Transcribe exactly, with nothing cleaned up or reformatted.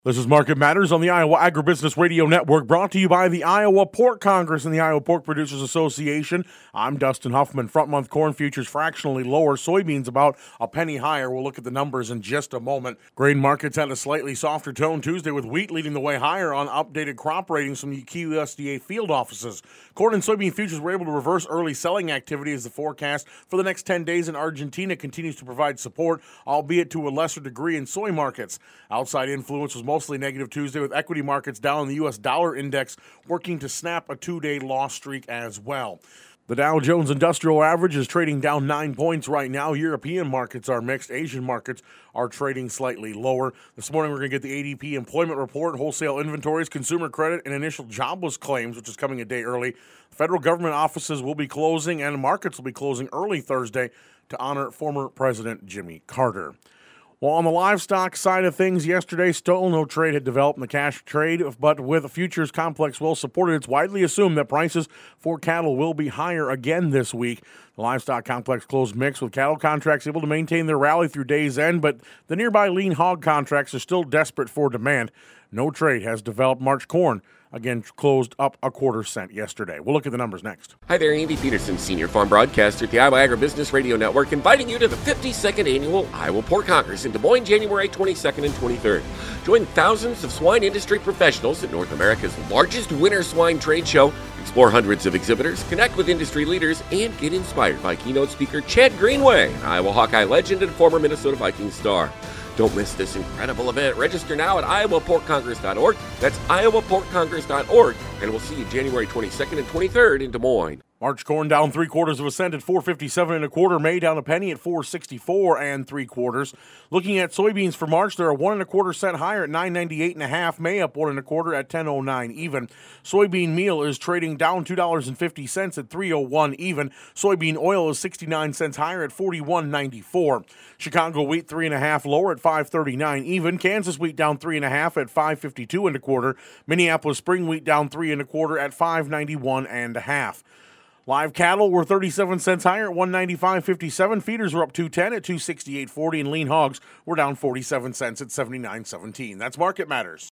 This is Market Matters on the Iowa Agribusiness Radio Network, brought to you by the Iowa Pork Congress and the Iowa Pork Producers Association. I'm Dustin Huffman. Front month corn futures fractionally lower, soybeans about a penny higher. We'll look at the numbers in just a moment. Grain markets had a slightly softer tone Tuesday, with wheat leading the way higher on updated crop ratings from the key U S D A field offices. Corn and soybean futures were able to reverse early selling activity as the forecast for the next ten days in Argentina continues to provide support, albeit to a lesser degree in soy markets. Outside influence was mostly negative Tuesday, with equity markets down, the U S dollar index working to snap a two-day loss streak as well. The Dow Jones Industrial Average is trading down nine points right now. European markets are mixed. Asian markets are trading slightly lower. This morning we're going to get the A D P employment report, wholesale inventories, consumer credit, and initial jobless claims, which is coming a day early. Federal government offices will be closing and markets will be closing early Thursday to honor former President Jimmy Carter. Well, on the livestock side of things, yesterday, still no trade had developed in the cash trade, but with the futures complex well supported, it's widely assumed that prices for cattle will be higher again this week. The livestock complex closed mixed, with cattle contracts able to maintain their rally through day's end, but the nearby lean hog contracts are still desperate for demand. No trade has developed. March corn again closed up a quarter cent yesterday. We'll look at the numbers next. Hi there, Andy Peterson, Senior Farm Broadcaster at the Iowa Agribusiness Radio Network, inviting you to the fifty-second Annual Iowa Pork Congress in Des Moines, January twenty-second and twenty-third. Join thousands of swine industry professionals at North America's largest winter swine trade show, explore hundreds of exhibitors, connect with industry leaders, and get inspired by keynote speaker Chad Greenway, an Iowa Hawkeye legend and former Minnesota Vikings star. Don't miss this incredible event. Register now at iowa pork congress dot org. That's iowa pork congress dot org. And we'll see you January twenty-second and twenty-third in Des Moines. March corn down three quarters of a cent at four fifty-seven and a quarter. May down a penny at four sixty-four and three quarters. Looking at soybeans for March, they're a one and a quarter cent higher at nine ninety-eight and a half. May up one and a quarter at ten oh nine even. Soybean meal is trading down two dollars and fifty cents at three oh one even. Soybean oil is sixty-nine cents higher at forty-one ninety-four. Chicago wheat three and a half lower at five thirty-nine even. Kansas wheat down three and a half at five fifty-two and a quarter. Minneapolis spring wheat down three and a quarter at five ninety-one and a half. Live cattle were thirty-seven cents higher at one ninety-five fifty-seven. Feeders were up two ten at two sixty-eight forty, and lean hogs were down forty-seven cents at seventy-nine seventeen. That's Market Matters.